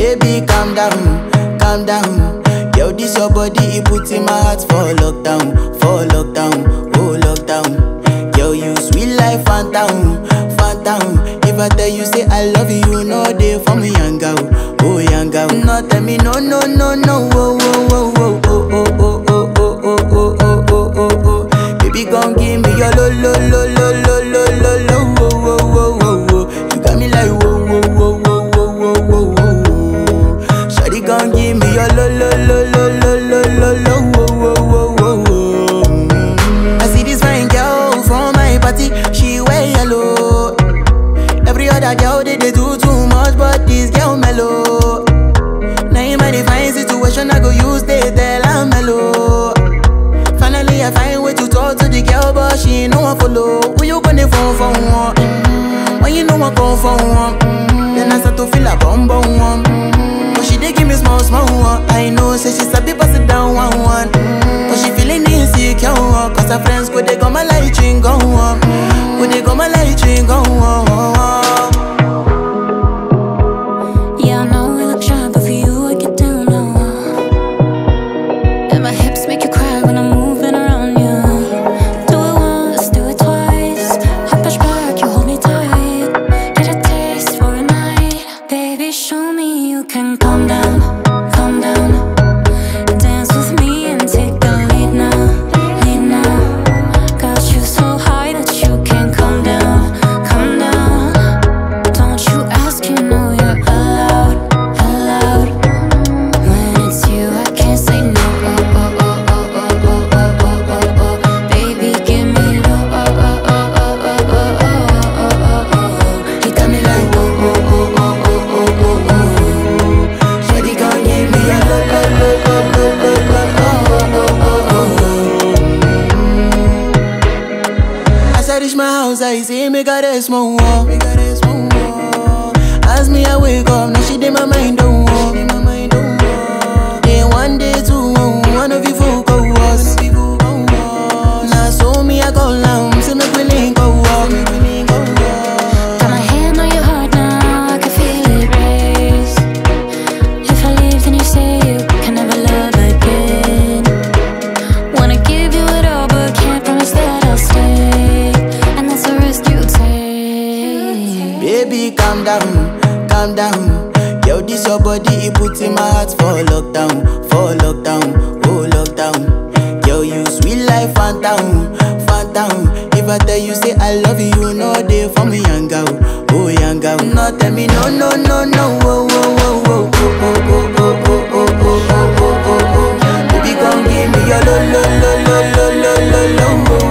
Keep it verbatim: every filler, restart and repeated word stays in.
Baby, calm down, calm down. Yo, this your body, it puts in my heart for lockdown, for lockdown, oh lockdown. Yo, you sweet life, phantom, phantom. If I tell you say I love you, you know they for me, young girl, oh young girl. No, tell me no, no, no, no, oh, oh, oh, oh, oh, oh, oh, oh, oh, oh, oh, oh, oh, oh. Baby, gon' give me your lo, lo, lo, lo, lo, lo, lo, lo, oh, oh, oh, oh, oh. You got me like whoa, whoa, whoa, whoa, whoa, whoa, whoa, whoa. Shawty gon' give me your lo, lo, lo, lo, lo, lo, lo, lo, oh, oh, oh, oh, oh. Mm. I see this fine girl from my party, she wear yellow. Every other girl they, they do too much, but this girl mellow. Now in my divine situation, I go use they tell I'm mellow. Finally, I find way to talk to the girl, but she ain't no one follow. Who you gonna phone for one? Mm-hmm. When you know I come for one, mm-hmm. Then I start to feel a bum bum one. Mm-hmm. But she dey give me small small one. I know, say she sabi pass it down one one. Mm-hmm. But she feeling insecure, cause her friends go they go my light ring go on. Go they go my light ring go on. Yeah, I know we look shy, but for you I get down low. And my hips make you cry when I'm moving around you. Do it once, do it twice. I push back, you hold me tight. Get a taste for a night. Baby, show me you can calm down, calm down. Dance with me and take the lead now, lead now. Got you so high that you can't calm down, calm down. Don't you ask, you know you're allowed, allowed. When it's you, I can't say no. Oh, oh, oh, oh, oh, oh, oh, oh, oh, oh. Baby, give me low. Oh, oh, oh, oh, oh, oh, oh, oh, oh, oh. You got me like oh, oh, oh, oh, oh, oh, oh, oh. Shawty gon' give me a low, low, low, low, low, low, low, oh, oh, oh, oh, oh. As I reach my house, I see me got a small wall. Me got a small wall. As me I wake up, now she did my mind don't walk. Day one, day two, one of you folk go was. Now so me I go down, see me willing go walk. Got my hand on your heart now, I can feel it race. If I leave, then you say you can never love again. Wanna give you it all, but can't promise that I'll stay. And that's a risk you take. Baby, calm down, calm down. Yo, this your body, it puts in my heart for lockdown, for lockdown, oh lockdown. Yo, you sweet life, phantom, phantom. If I tell you say I love you, you know they for me, young girl, oh young girl. No, tell me no, no, no, no, oh, oh, oh, oh, oh, oh, oh, oh, oh, oh, oh, oh, oh, oh. Baby, come give me your lo, lo, lo, lo, lo, lo, lo, lo, oh.